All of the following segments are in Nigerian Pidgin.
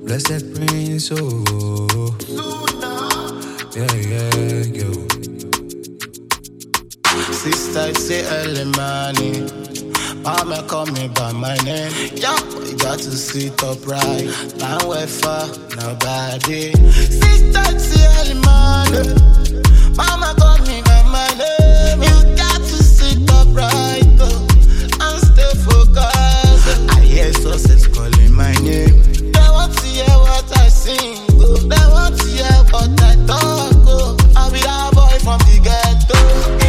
Blessed Prince, oh. Yeah, yo. Sister say early morning, mama call me by my name. Yeah, you got to sit upright. Now wait for nobody. Sister say early morning, mama call me by my name. You got to sit upright and stay focused. I hear success calling my name. They want to hear what I sing. They want to hear what I talk. I'll be that boy from the ghetto.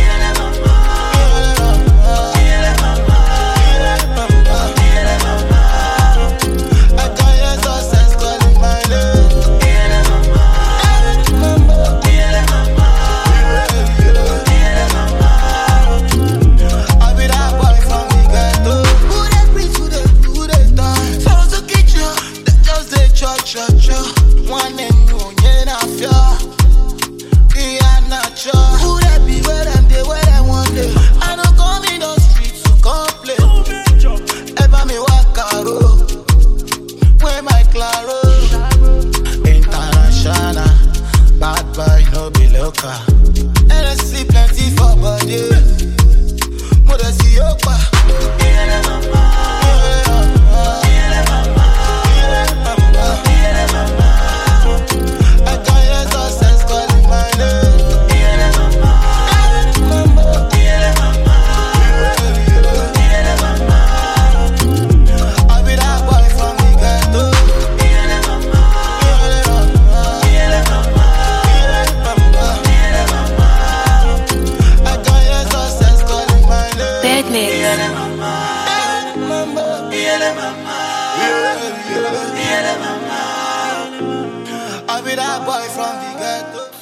One and one, I fear. Yeah, not sure. Who they be where them they where they want them. I don't come in those streets to complain. Ever me walk a road. Where my claro. International. Bad boy, no be local. And I see plenty for body. Mother see your pa. I'll be that boy from the ghetto.